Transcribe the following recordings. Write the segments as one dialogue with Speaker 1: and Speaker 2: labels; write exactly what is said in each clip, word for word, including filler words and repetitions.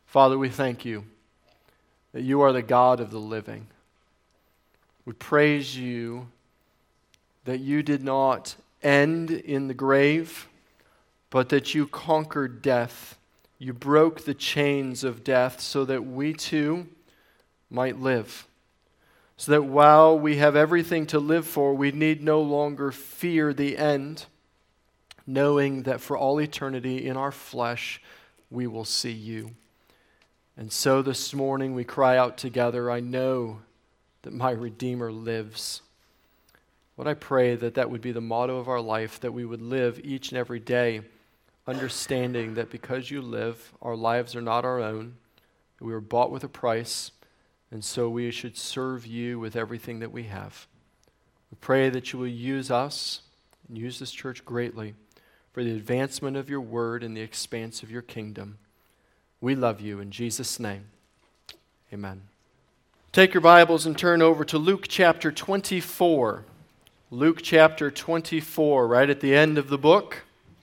Speaker 1: Father, we thank you that you are the God of the living. We praise you that you did not end in the grave, but that you conquered death. You broke the chains of death so that we too might live. So that while we have everything to live for, we need no longer fear the end, knowing that for all eternity in our flesh, we will see you. And so this morning we cry out together, I know that my Redeemer lives. Lord, I pray that that would be the motto of our life, that we would live each and every day understanding that because you live, our lives are not our own, that we were bought with a price, and so we should serve you with everything that we have. We pray that you will use us and use this church greatly for the advancement of your word and the expanse of your kingdom. We love you in Jesus' name. Amen. Take your Bibles and turn over to Luke chapter twenty-four. Luke chapter twenty-four, right at the end of the book.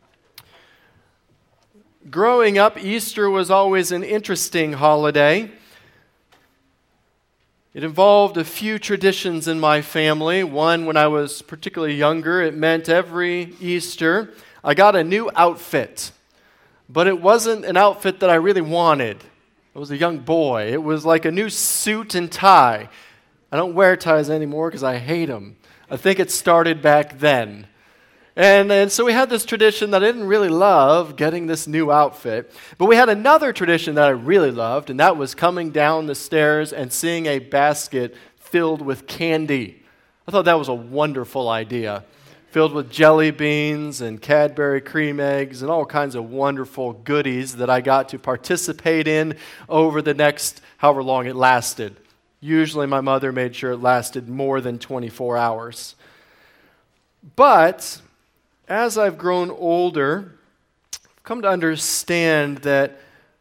Speaker 1: Growing up, Easter was always an interesting holiday. It involved a few traditions in my family. One, when I was particularly younger, it meant every Easter I got a new outfit. But it wasn't an outfit that I really wanted. I was a young boy. It was like a new suit and tie. I don't wear ties anymore because I hate them. I think it started back then. And, and so we had this tradition that I didn't really love, getting this new outfit. But we had another tradition that I really loved, and that was coming down the stairs and seeing a basket filled with candy. I thought that was a wonderful idea, filled with jelly beans and Cadbury cream eggs and all kinds of wonderful goodies that I got to participate in over the next however long it lasted. Usually my mother made sure it lasted more than twenty-four hours. But as I've grown older, I've come to understand that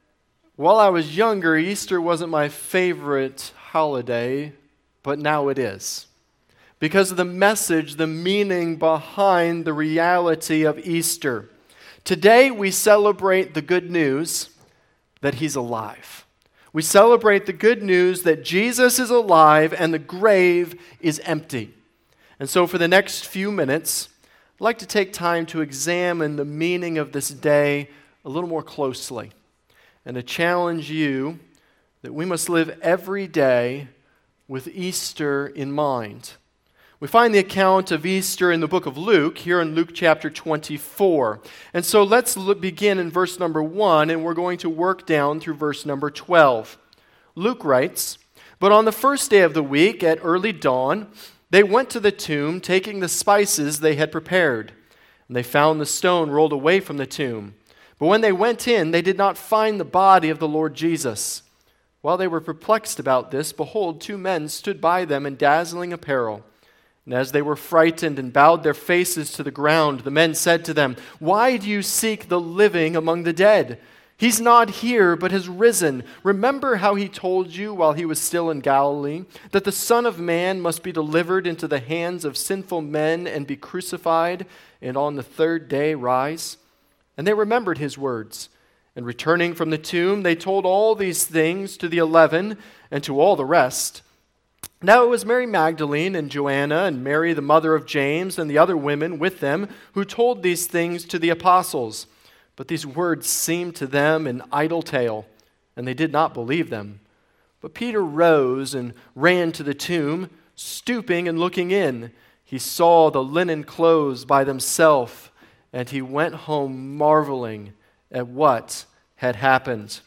Speaker 1: while I was younger, Easter wasn't my favorite holiday, but now it is. Because of the message, the meaning behind the reality of Easter. Today we celebrate the good news that he's alive. We celebrate the good news that Jesus is alive and the grave is empty. And so for the next few minutes, I'd like to take time to examine the meaning of this day a little more closely and to challenge you that we must live every day with Easter in mind. We find the account of Easter in the book of Luke, here in Luke chapter twenty-four. And so let's look, begin in verse number one, and we're going to work down through verse number twelve. Luke writes, "But on the first day of the week, at early dawn, they went to the tomb, taking the spices they had prepared. And they found the stone rolled away from the tomb. But when they went in, they did not find the body of the Lord Jesus. While they were perplexed about this, behold, two men stood by them in dazzling apparel. And as they were frightened and bowed their faces to the ground, the men said to them, 'Why do you seek the living among the dead? He's not here, but has risen. Remember how he told you while he was still in Galilee, that the Son of Man must be delivered into the hands of sinful men and be crucified, and on the third day rise?' And they remembered his words. And returning from the tomb, they told all these things to the eleven and to all the rest. Now it was Mary Magdalene and Joanna and Mary the mother of James and the other women with them who told these things to the apostles. But these words seemed to them an idle tale, and they did not believe them. But Peter rose and ran to the tomb, stooping and looking in. He saw the linen clothes by themselves, and he went home marveling at what had happened."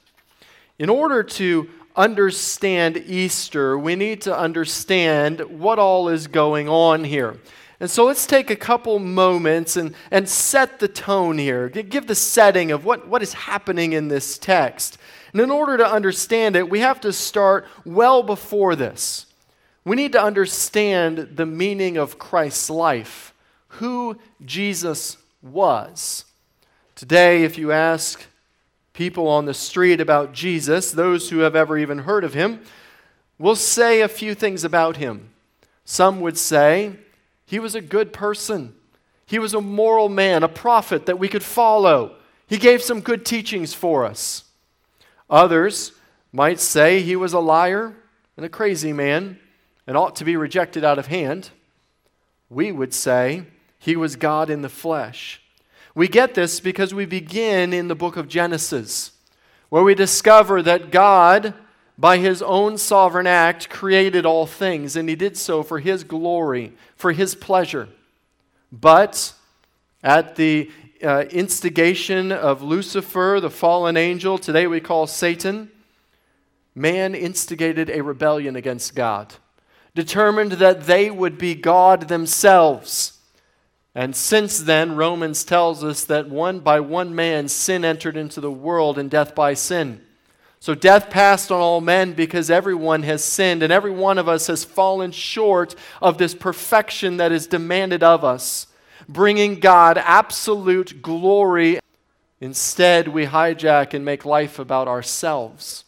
Speaker 1: In order to understand Easter, we need to understand what all is going on here. And so let's take a couple moments and, and set the tone here. Give the setting of what, what is happening in this text. And in order to understand it, we have to start well before this. We need to understand the meaning of Christ's life, who Jesus was. Today, if you ask people on the street about Jesus, those who have ever even heard of him, will say a few things about him. Some would say, he was a good person. He was a moral man, a prophet that we could follow. He gave some good teachings for us. Others might say he was a liar and a crazy man and ought to be rejected out of hand. We would say he was God in the flesh. We get this because we begin in the book of Genesis, where we discover that God, by his own sovereign act, created all things, and he did so for his glory, for his pleasure. But at the uh, instigation of Lucifer, the fallen angel, today we call Satan, man instigated a rebellion against God, determined that they would be God themselves. And since then, Romans tells us that one by one man sin entered into the world, and death by sin. So death passed on all men because everyone has sinned, and every one of us has fallen short of this perfection that is demanded of us, bringing God absolute glory. Instead, we hijack and make life about ourselves.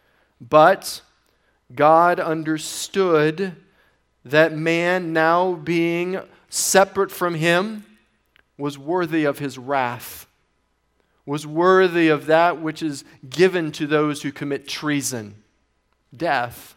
Speaker 1: But God understood that man, now being separate from him, was worthy of his wrath, was worthy of that which is given to those who commit treason, death.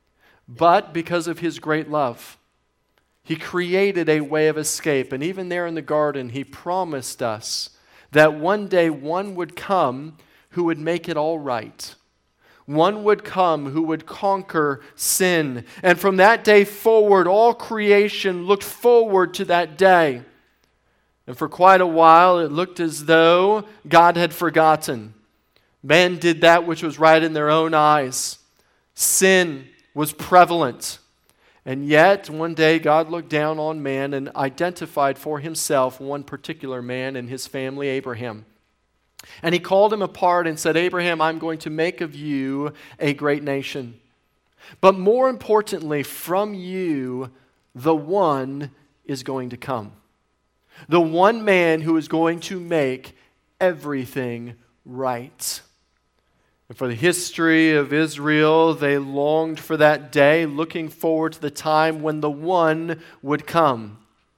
Speaker 1: But because of his great love, he created a way of escape. And even there in the garden, he promised us that one day one would come who would make it all right. One would come who would conquer sin. And from that day forward, all creation looked forward to that day. And for quite a while, it looked as though God had forgotten. Men did that which was right in their own eyes. Sin was prevalent. And yet, one day, God looked down on man and identified for himself one particular man and his family, Abraham. And he called him apart and said, Abraham, I'm going to make of you a great nation. But more importantly, from you, the one is going to come. The one man who is going to make everything right. And for the history of Israel, they longed for that day, looking forward to the time when the one would come.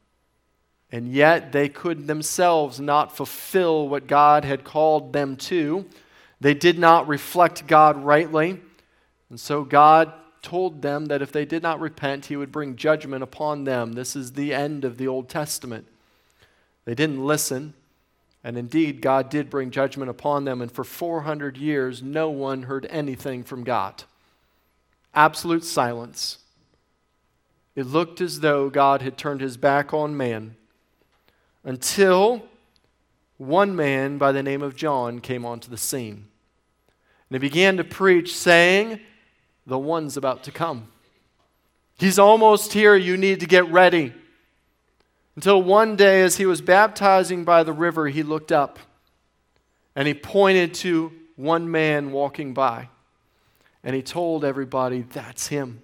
Speaker 1: And yet they could themselves not fulfill what God had called them to. They did not reflect God rightly. And so God told them that if they did not repent, he would bring judgment upon them. This is the end of the Old Testament. They didn't listen. And indeed, God did bring judgment upon them. And for four hundred years, no one heard anything from God. Absolute silence. It looked as though God had turned his back on man. Until one man by the name of John came onto the scene. And he began to preach, saying, the one's about to come. He's almost here. You need to get ready. Until one day, as he was baptizing by the river, he looked up and he pointed to one man walking by. And he told everybody, that's him.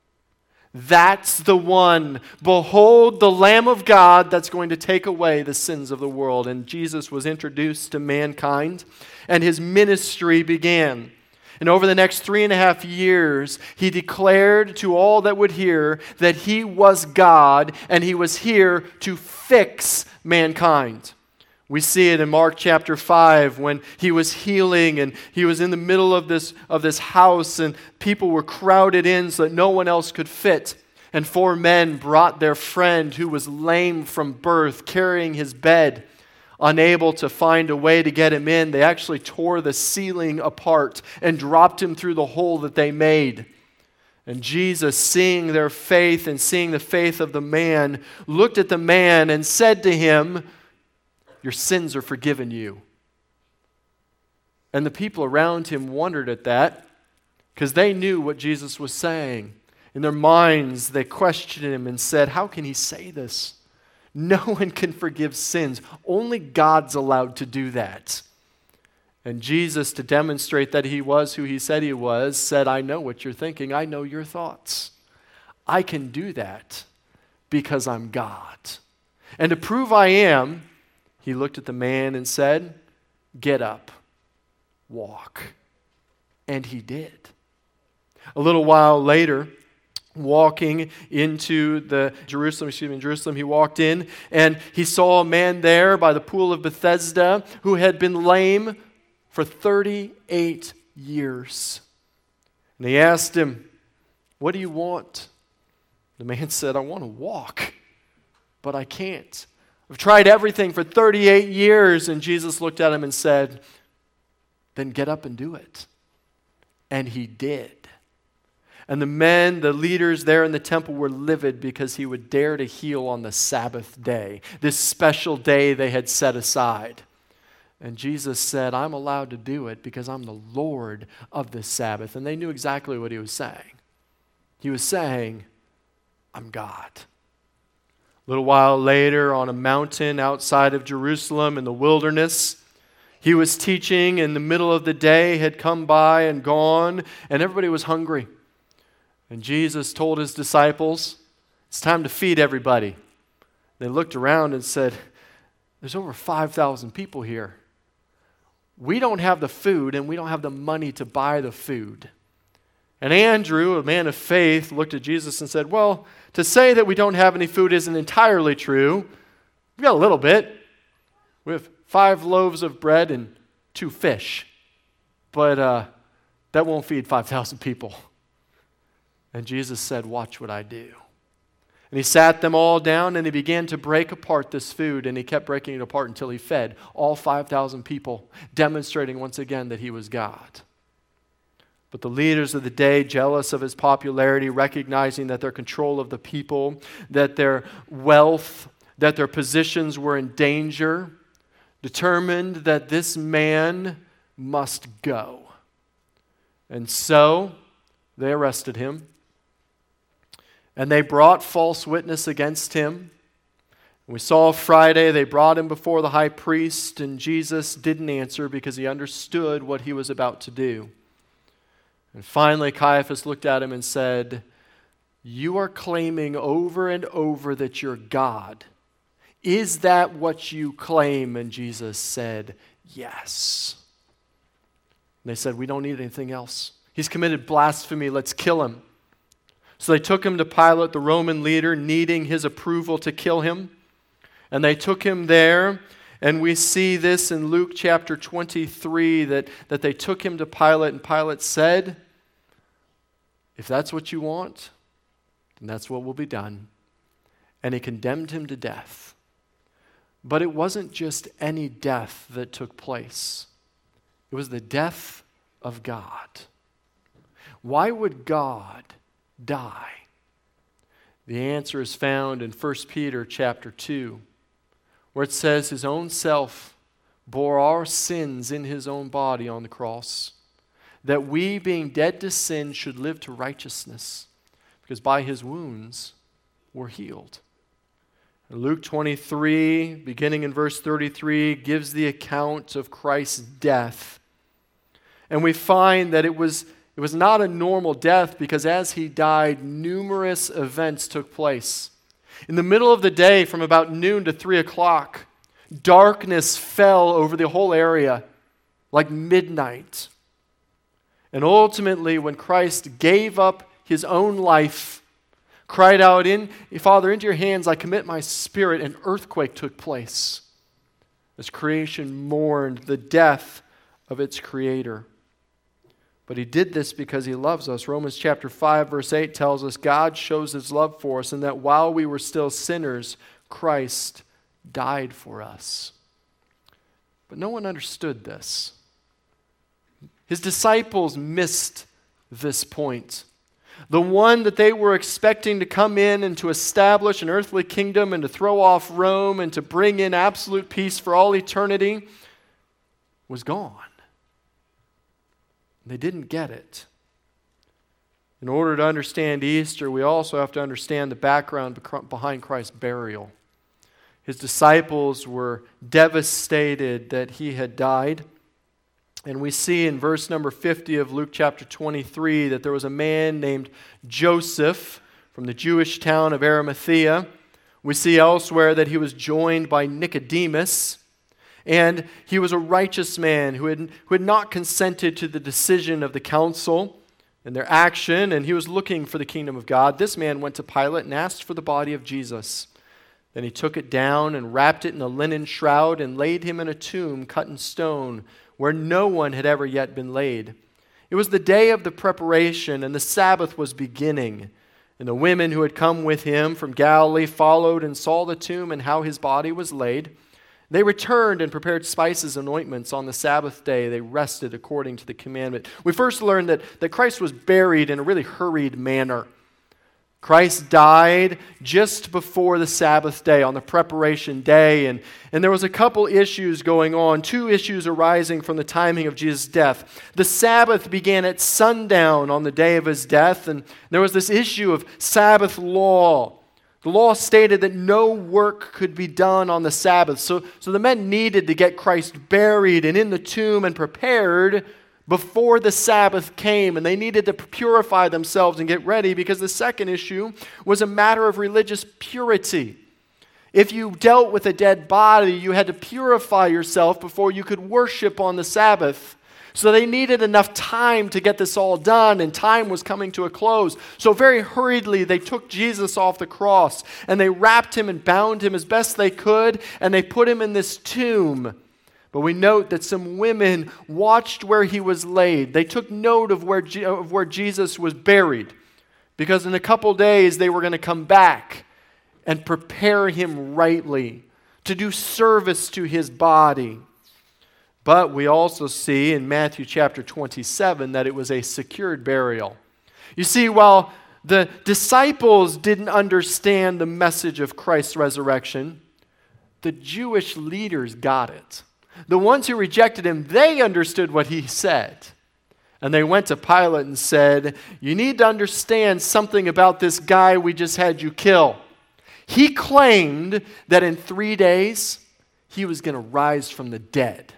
Speaker 1: That's the one. Behold the Lamb of God that's going to take away the sins of the world. And Jesus was introduced to mankind, and his ministry began. And over the next three and a half years, he declared to all that would hear that he was God, and he was here to fix mankind. We see it in Mark chapter five when he was healing and he was in the middle of this, of this house and people were crowded in so that no one else could fit. And four men brought their friend who was lame from birth, carrying his bed. Unable to find a way to get him in, they actually tore the ceiling apart and dropped him through the hole that they made. And Jesus, seeing their faith and seeing the faith of the man, looked at the man and said to him, your sins are forgiven you. And the people around him wondered at that because they knew what Jesus was saying. In their minds, they questioned him and said, how can he say this? No one can forgive sins. Only God's allowed to do that. And Jesus, to demonstrate that he was who he said he was, said, I know what you're thinking. I know your thoughts. I can do that because I'm God. And to prove I am, he looked at the man and said, get up, walk. And he did. A little while later, walking into the Jerusalem, excuse me, in Jerusalem, he walked in and he saw a man there by the pool of Bethesda who had been lame for thirty-eight years. And he asked him, "What do you want?" The man said, "I want to walk, but I can't. I've tried everything for thirty-eight years." And Jesus looked at him and said, "Then get up and do it." And he did. And the men, the leaders there in the temple were livid because he would dare to heal on the Sabbath day, this special day they had set aside. And Jesus said, "I'm allowed to do it because I'm the Lord of the Sabbath." And they knew exactly what he was saying. He was saying, "I'm God." A little while later, on a mountain outside of Jerusalem in the wilderness, he was teaching in the middle of the day, had come by and gone, and everybody was hungry. And Jesus told his disciples, "It's time to feed everybody." They looked around and said, "There's over five thousand people here. We don't have the food and we don't have the money to buy the food." And Andrew, a man of faith, looked at Jesus and said, "Well, to say that we don't have any food isn't entirely true. We've got a little bit. We have five loaves of bread and two fish. But uh, that won't feed five thousand people." And Jesus said, "Watch what I do." And he sat them all down and he began to break apart this food, and he kept breaking it apart until he fed all five thousand people, demonstrating once again that he was God. But the leaders of the day, jealous of his popularity, recognizing that their control of the people, that their wealth, that their positions were in danger, determined that this man must go. And so they arrested him. And they brought false witness against him. We saw Friday they brought him before the high priest, and Jesus didn't answer because he understood what he was about to do. And finally Caiaphas looked at him and said, "You are claiming over and over that you're God. Is that what you claim?" And Jesus said, "Yes." And they said, "We don't need anything else. He's committed blasphemy. Let's kill him." So they took him to Pilate, the Roman leader, needing his approval to kill him. And they took him there, and we see this in Luke chapter twenty-three, that, that they took him to Pilate, and Pilate said, "If that's what you want, then that's what will be done." And he condemned him to death. But it wasn't just any death that took place. It was the death of God. Why would God die? The answer is found in First Peter chapter two, where it says his own self bore our sins in his own body on the cross, that we, being dead to sin, should live to righteousness, because by his wounds we're healed. And Luke twenty-three, beginning in verse thirty-three, gives the account of Christ's death. And we find that it was It was not a normal death, because as he died, numerous events took place. In the middle of the day, from about noon to three o'clock, darkness fell over the whole area like midnight. And ultimately, when Christ gave up his own life, cried out, "In Father, into your hands I commit my spirit," an earthquake took place as creation mourned the death of its creator. But he did this because he loves us. Romans chapter five, verse eight tells us God shows his love for us, and that while we were still sinners, Christ died for us. But no one understood this. His disciples missed this point. The one that they were expecting to come in and to establish an earthly kingdom and to throw off Rome and to bring in absolute peace for all eternity was gone. They didn't get it. In order to understand Easter, we also have to understand the background behind Christ's burial. His disciples were devastated that he had died. And we see in verse number fifty of Luke chapter twenty-three that there was a man named Joseph from the Jewish town of Arimathea. We see elsewhere that he was joined by Nicodemus. And he was a righteous man who had, who had not consented to the decision of the council and their action, and he was looking for the kingdom of God. This man went to Pilate and asked for the body of Jesus. Then he took it down and wrapped it in a linen shroud and laid him in a tomb cut in stone where no one had ever yet been laid. It was the day of the preparation, and the Sabbath was beginning. And the women who had come with him from Galilee followed and saw the tomb and how his body was laid. They returned and prepared spices and ointments. On the Sabbath day, they rested according to the commandment. We first learned that, that Christ was buried in a really hurried manner. Christ died just before the Sabbath day, on the preparation day, and, and there was a couple issues going on, two issues arising from the timing of Jesus' death. The Sabbath began at sundown on the day of his death, and there was this issue of Sabbath law. The law stated that no work could be done on the Sabbath, so, so the men needed to get Christ buried and in the tomb and prepared before the Sabbath came, and they needed to purify themselves and get ready, because the second issue was a matter of religious purity. If you dealt with a dead body, you had to purify yourself before you could worship on the Sabbath. So they needed enough time to get this all done, and time was coming to a close. So very hurriedly, they took Jesus off the cross, and they wrapped him and bound him as best they could, and they put him in this tomb. But we note that some women watched where he was laid. They took note of where, Je- of where Jesus was buried, because in a couple days they were going to come back and prepare him rightly to do service to his body. But we also see in Matthew chapter twenty-seven that it was a secured burial. You see, while the disciples didn't understand the message of Christ's resurrection, the Jewish leaders got it. The ones who rejected him, they understood what he said. And they went to Pilate and said, "You need to understand something about this guy we just had you kill. He claimed that in three days he was going to rise from the dead."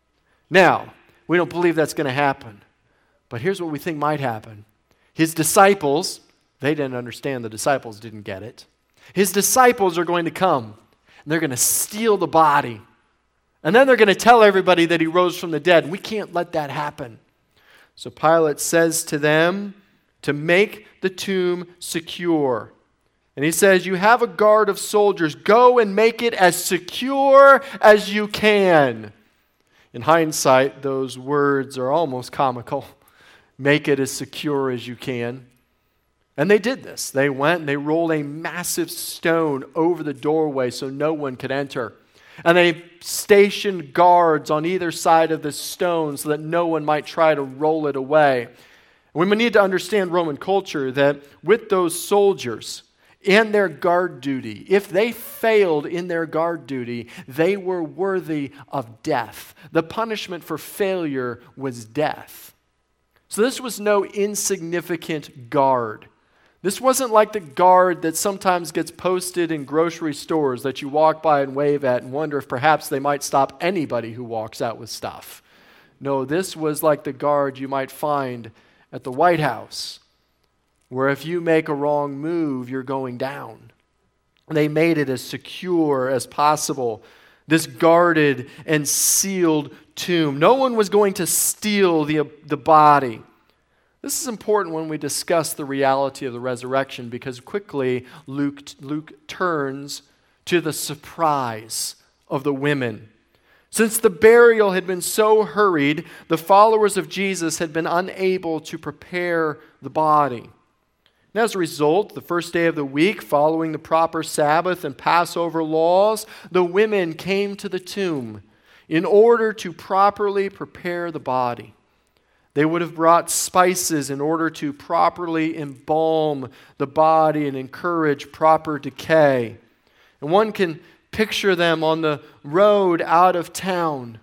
Speaker 1: Now, we don't believe that's going to happen. But here's what we think might happen. His disciples, they didn't understand, the disciples didn't get it. His disciples are going to come, and they're going to steal the body. And then they're going to tell everybody that he rose from the dead. We can't let that happen. So Pilate says to them to make the tomb secure. And he says, "You have a guard of soldiers. Go and make it as secure as you can." In hindsight, those words are almost comical. Make it as secure as you can. And they did this. They went and they rolled a massive stone over the doorway so no one could enter. And they stationed guards on either side of the stone so that no one might try to roll it away. We need to understand Roman culture that with those soldiers and their guard duty, if they failed in their guard duty, they were worthy of death. The punishment for failure was death. So this was no insignificant guard. This wasn't like the guard that sometimes gets posted in grocery stores that you walk by and wave at and wonder if perhaps they might stop anybody who walks out with stuff. No, this was like the guard you might find at the White House, where if you make a wrong move, you're going down. They made it as secure as possible, this guarded and sealed tomb. No one was going to steal the, the body. This is important when we discuss the reality of the resurrection, because quickly Luke, Luke turns to the surprise of the women. Since the burial had been so hurried, the followers of Jesus had been unable to prepare the body. And as a result, the first day of the week, following the proper Sabbath and Passover laws, the women came to the tomb in order to properly prepare the body. They would have brought spices in order to properly embalm the body and encourage proper decay. And one can picture them on the road out of town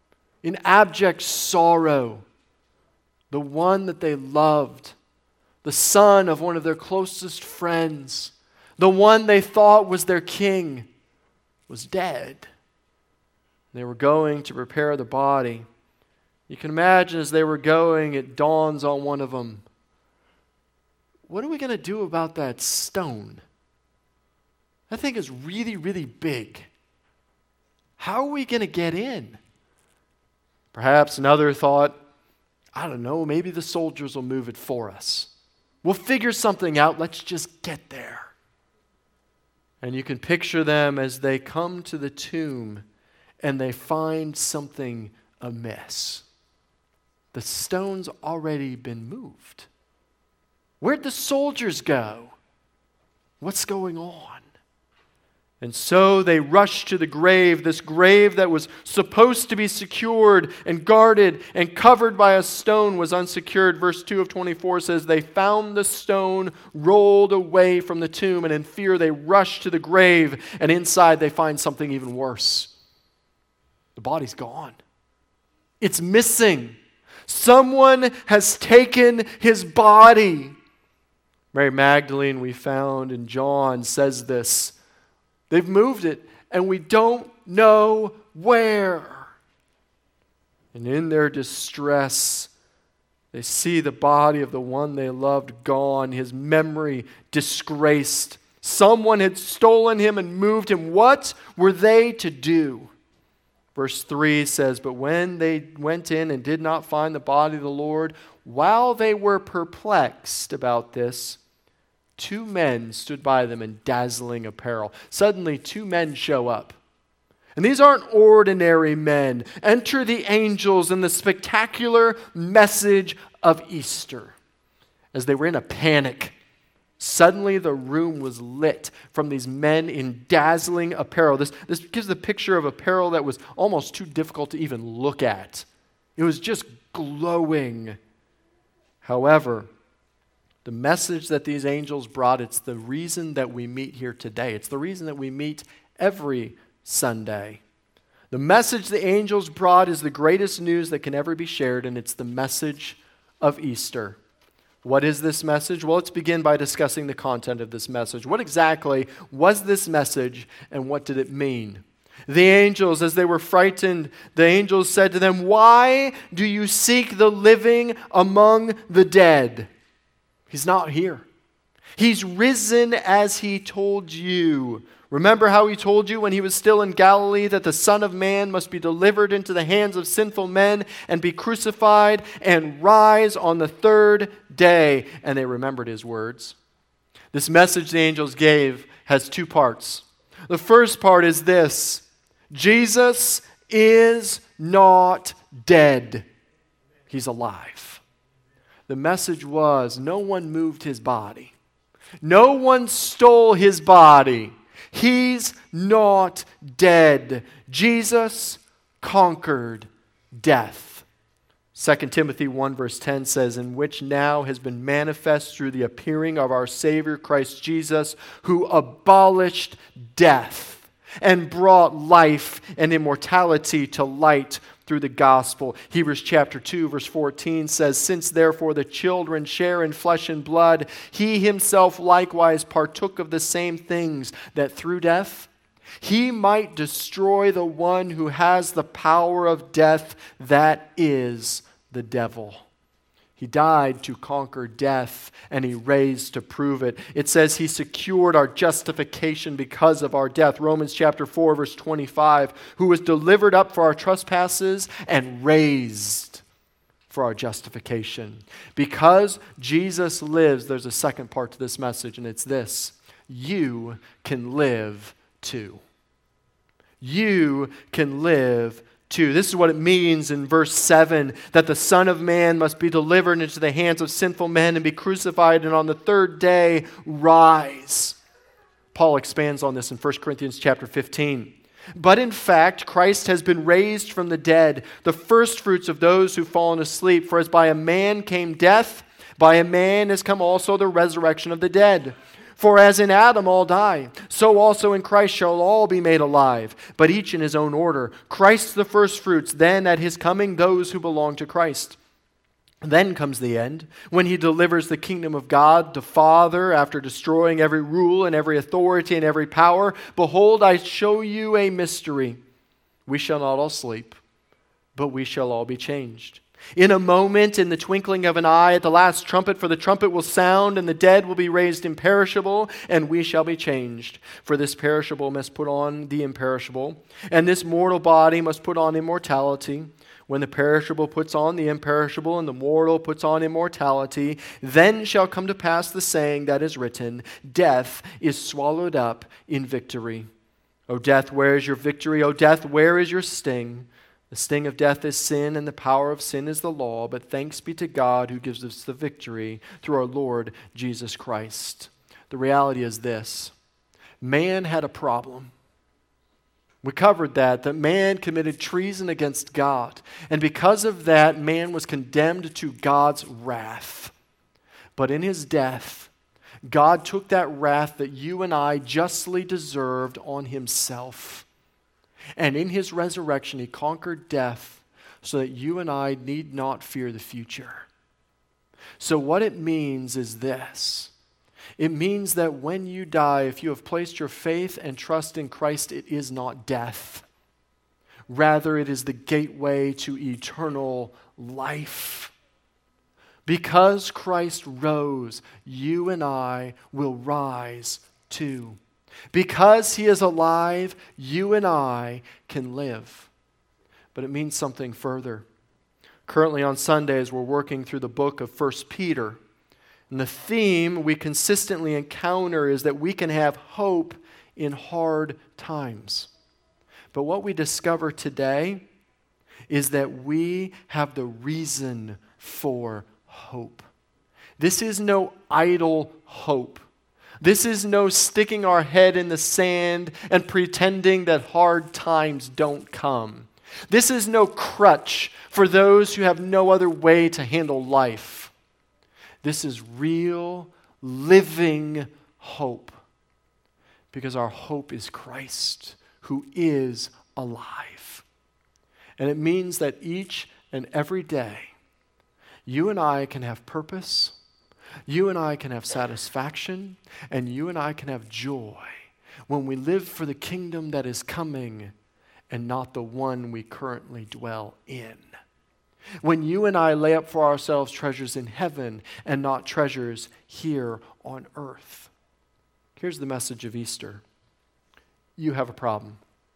Speaker 1: in abject sorrow. The one that they loved, the son of one of their closest friends, the one they thought was their king, was dead. They were going to prepare the body. You can imagine as they were going, it dawns on one of them, what are we going to do about that stone? That thing is really, really big. How are we going to get in? Perhaps another thought, I don't know, maybe the soldiers will move it for us. We'll figure something out. Let's just get there. And you can picture them as they come to the tomb and they find something amiss. the stone's already been moved. Where'd the soldiers go? What's going on? And so they rushed to the grave, this grave that was supposed to be secured and guarded and covered by a stone was unsecured. Verse two of twenty-four says, they found the stone rolled away from the tomb, and in fear they rushed to the grave, and inside they find something even worse. The body's gone. It's missing. Someone has taken his body. Mary Magdalene, we found in John, says this. They've moved it, and we don't know where. And in their distress, they see the body of the one they loved gone, his memory disgraced. Someone had stolen him and moved him. What were they to do? Verse three says, but when they went in and did not find the body of the Lord, while they were perplexed about this, two men stood by them in dazzling apparel. Suddenly, two men show up. And these aren't ordinary men. Enter the angels in the spectacular message of Easter. As they were in a panic, suddenly the room was lit from these men in dazzling apparel. This, this gives the picture of apparel that was almost too difficult to even look at. It was just glowing. However, the message that these angels brought, it's the reason that we meet here today. It's the reason that we meet every Sunday. The message the angels brought is the greatest news that can ever be shared, and it's the message of Easter. What is this message? Well, let's begin by discussing the content of this message. What exactly was this message, and what did it mean? The angels, as they were frightened, the angels said to them, why do you seek the living among the dead? He's not here. He's risen as he told you. Remember how he told you when he was still in Galilee that the Son of Man must be delivered into the hands of sinful men and be crucified and rise on the third day. And they remembered his words. This message the angels gave has two parts. The first part is this: Jesus is not dead. He's alive. The message was, no one moved his body. No one stole his body. He's not dead. Jesus conquered death. Second Timothy one verse ten says, in which now has been manifest through the appearing of our Savior Christ Jesus, who abolished death and brought life and immortality to light through the gospel. Hebrews chapter two verse fourteen says, since therefore the children share in flesh and blood, he himself likewise partook of the same things, that through death he might destroy the one who has the power of death, that is the devil. He died to conquer death, and he raised to prove it. It says he secured our justification because of our death. Romans chapter four, verse twenty-five, who was delivered up for our trespasses and raised for our justification. Because Jesus lives, there's a second part to this message, and it's this: you can live too. You can live too. This is what it means in verse seven, that the Son of Man must be delivered into the hands of sinful men and be crucified, and on the third day rise. Paul expands on this in First Corinthians chapter fifteen. But in fact, Christ has been raised from the dead, the firstfruits of those who've fallen asleep. For as by a man came death, by a man has come also the resurrection of the dead. For as in Adam all die, so also in Christ shall all be made alive, but each in his own order. Christ the firstfruits, then at his coming those who belong to Christ. Then comes the end, when he delivers the kingdom of God to Father after destroying every rule and every authority and every power. Behold, I show you a mystery. We shall not all sleep, but we shall all be changed. In a moment, in the twinkling of an eye, at the last trumpet, for the trumpet will sound, and the dead will be raised imperishable, and we shall be changed. For this perishable must put on the imperishable, and this mortal body must put on immortality. When the perishable puts on the imperishable, and the mortal puts on immortality, then shall come to pass the saying that is written, death is swallowed up in victory. O death, where is your victory? O death, where is your sting? The sting of death is sin, and the power of sin is the law, but thanks be to God who gives us the victory through our Lord Jesus Christ. The reality is this: man had a problem. We covered that, that man committed treason against God, and because of that, man was condemned to God's wrath. But in his death, God took that wrath that you and I justly deserved on himself. And in his resurrection, he conquered death so that you and I need not fear the future. So what it means is this. It means that when you die, if you have placed your faith and trust in Christ, it is not death. Rather, it is the gateway to eternal life. Because Christ rose, you and I will rise too. Because he is alive, you and I can live. But it means something further. Currently on Sundays, we're working through the book of First Peter. And the theme we consistently encounter is that we can have hope in hard times. But what we discover today is that we have the reason for hope. This is no idle hope. This is no sticking our head in the sand and pretending that hard times don't come. This is no crutch for those who have no other way to handle life. This is real, living hope. Because our hope is Christ, who is alive. And it means that each and every day, you and I can have purpose, you and I can have satisfaction, and you and I can have joy when we live for the kingdom that is coming and not the one we currently dwell in. When you and I lay up for ourselves treasures in heaven and not treasures here on earth. Here's the message of Easter. You have a problem.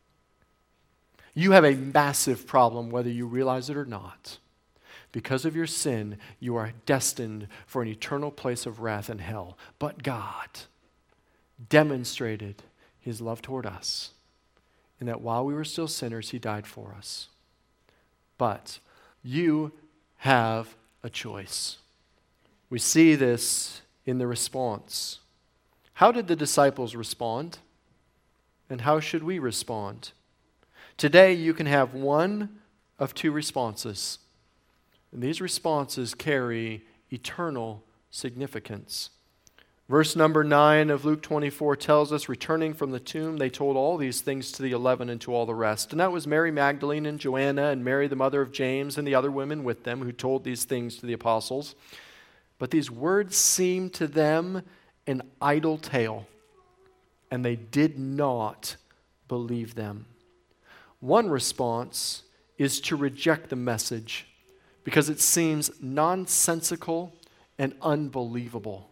Speaker 1: You have a massive problem, whether you realize it or not. Because of your sin, you are destined for an eternal place of wrath and hell. But God demonstrated his love toward us in that while we were still sinners, he died for us. But you have a choice. We see this in the response. How did the disciples respond? And how should we respond? Today, you can have one of two responses. And these responses carry eternal significance. Verse number nine of Luke twenty-four tells us, returning from the tomb, they told all these things to the eleven and to all the rest. And that was Mary Magdalene and Joanna and Mary, the mother of James, and the other women with them who told these things to the apostles. But these words seemed to them an idle tale, and they did not believe them. One response is to reject the message, because it seems nonsensical and unbelievable.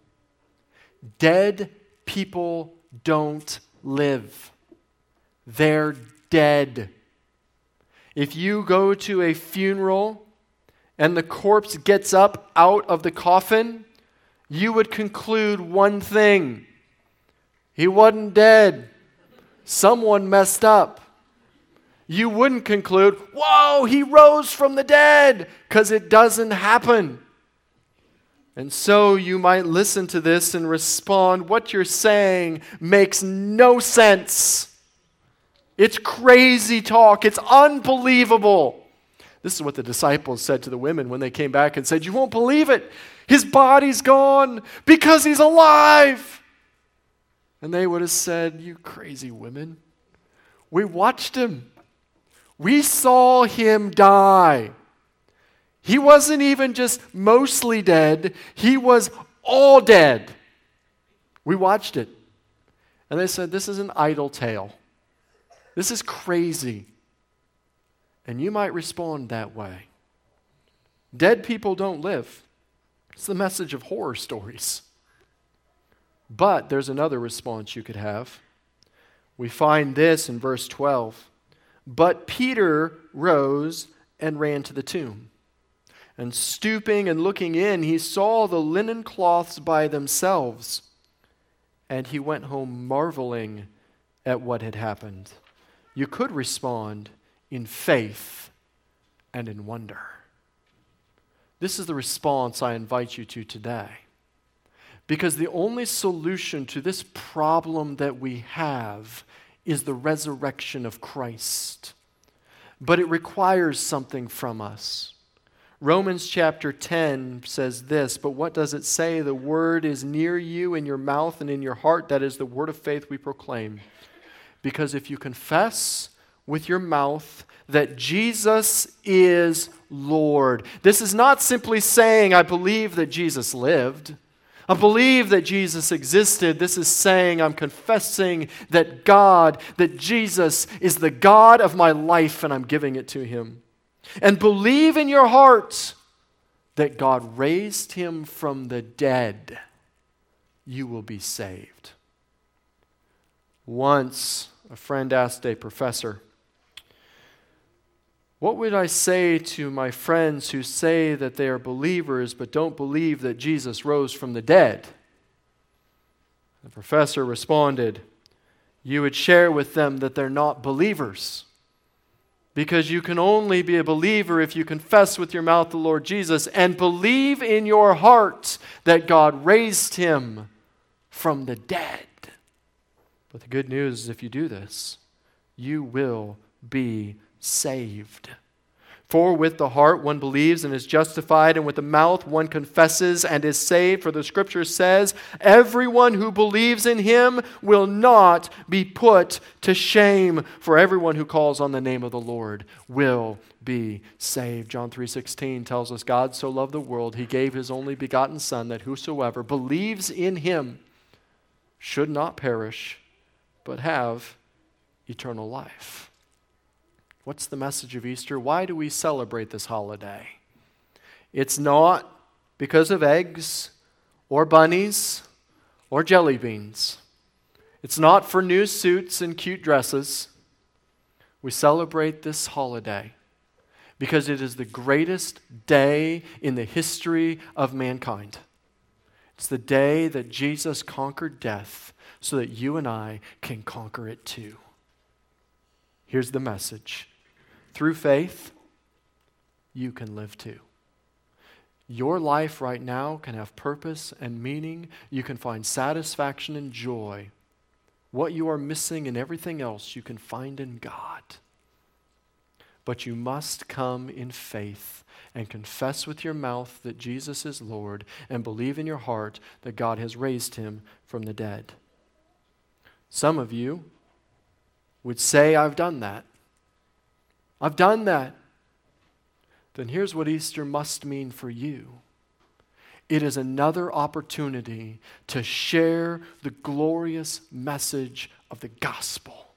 Speaker 1: Dead people don't live. They're dead. If you go to a funeral and the corpse gets up out of the coffin, you would conclude one thing. He wasn't dead. Someone messed up. You wouldn't conclude, whoa, he rose from the dead, because it doesn't happen. And so you might listen to this and respond, what you're saying makes no sense. It's crazy talk. It's unbelievable. This is what the disciples said to the women when they came back and said, you won't believe it. His body's gone because he's alive. And they would have said, you crazy women. We watched him. We saw him die. He wasn't even just mostly dead. He was all dead. We watched it. And they said, this is an idle tale. This is crazy. And you might respond that way. Dead people don't live. It's the message of horror stories. But there's another response you could have. We find this in verse twelve. But Peter rose and ran to the tomb. And stooping and looking in, he saw the linen cloths by themselves. And he went home marveling at what had happened. You could respond in faith and in wonder. This is the response I invite you to today. Because the only solution to this problem that we have is the resurrection of Christ. But it requires something from us. Romans chapter ten says this, but what does it say? The word is near you in your mouth and in your heart. That is the word of faith we proclaim. Because if you confess with your mouth that Jesus is Lord, this is not simply saying, I believe that Jesus lived. I believe that Jesus existed. This is saying I'm confessing that God, that Jesus is the God of my life and I'm giving it to Him. And believe in your heart that God raised Him from the dead. You will be saved. Once a friend asked a professor, what would I say to my friends who say that they are believers but don't believe that Jesus rose from the dead? The professor responded, you would share with them that they're not believers. Because you can only be a believer if you confess with your mouth the Lord Jesus and believe in your heart that God raised Him from the dead. But the good news is if you do this, you will be saved. For with the heart one believes and is justified, and with the mouth one confesses and is saved. For the Scripture says, everyone who believes in Him will not be put to shame. For everyone who calls on the name of the Lord will be saved. John three sixteen tells us, God so loved the world, He gave His only begotten Son, that whosoever believes in Him should not perish, but have eternal life. What's the message of Easter? Why do we celebrate this holiday? It's not because of eggs or bunnies or jelly beans. It's not for new suits and cute dresses. We celebrate this holiday because it is the greatest day in the history of mankind. It's the day that Jesus conquered death so that you and I can conquer it too. Here's the message. Through faith, you can live too. Your life right now can have purpose and meaning. You can find satisfaction and joy. What you are missing in everything else, you can find in God. But you must come in faith and confess with your mouth that Jesus is Lord and believe in your heart that God has raised Him from the dead. Some of you would say, I've done that. I've done that. Then here's what Easter must mean for you. It is another opportunity to share the glorious message of the gospel.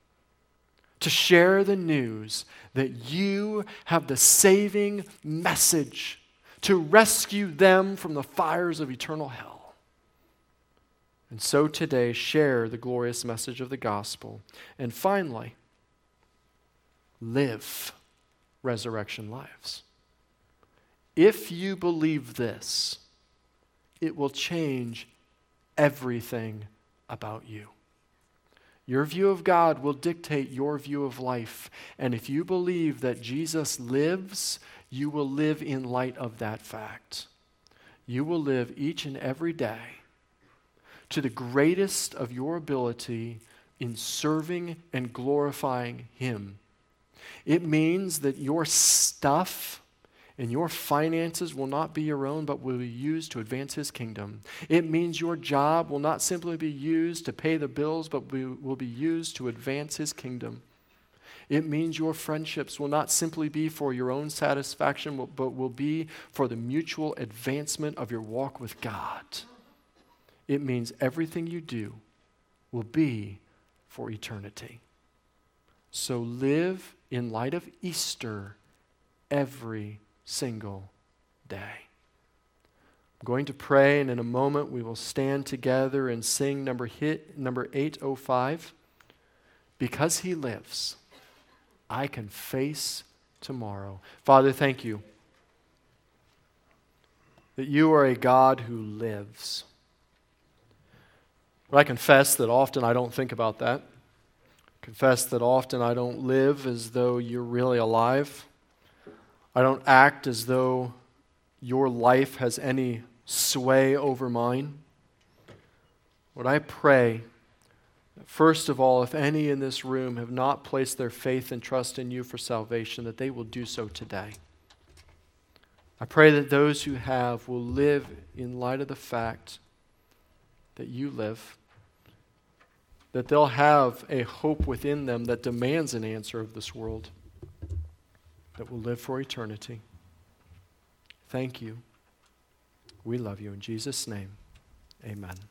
Speaker 1: To share the news that you have the saving message to rescue them from the fires of eternal hell. And so today, share the glorious message of the gospel. And finally, live resurrection lives. If you believe this, it will change everything about you. Your view of God will dictate your view of life. And if you believe that Jesus lives, you will live in light of that fact. You will live each and every day to the greatest of your ability in serving and glorifying Him. It means that your stuff and your finances will not be your own, but will be used to advance His kingdom. It means your job will not simply be used to pay the bills, but will be used to advance His kingdom. It means your friendships will not simply be for your own satisfaction, but will be for the mutual advancement of your walk with God. It means everything you do will be for eternity. So live in light of Easter every single day. I'm going to pray, and in a moment we will stand together and sing number hit number eight oh five. Because He lives, I can face tomorrow. Father, thank You that You are a God who lives. But I confess that often I don't think about that. Confess that often I don't live as though You're really alive. I don't act as though your life has any sway over mine. Lord, I pray, first of all, if any in this room have not placed their faith and trust in you for salvation, that they will do so today. I pray that those who have will live in light of the fact that you live, that they'll have a hope within them that demands an answer of this world, that will live for eternity. Thank you. We love you. In Jesus' name, amen.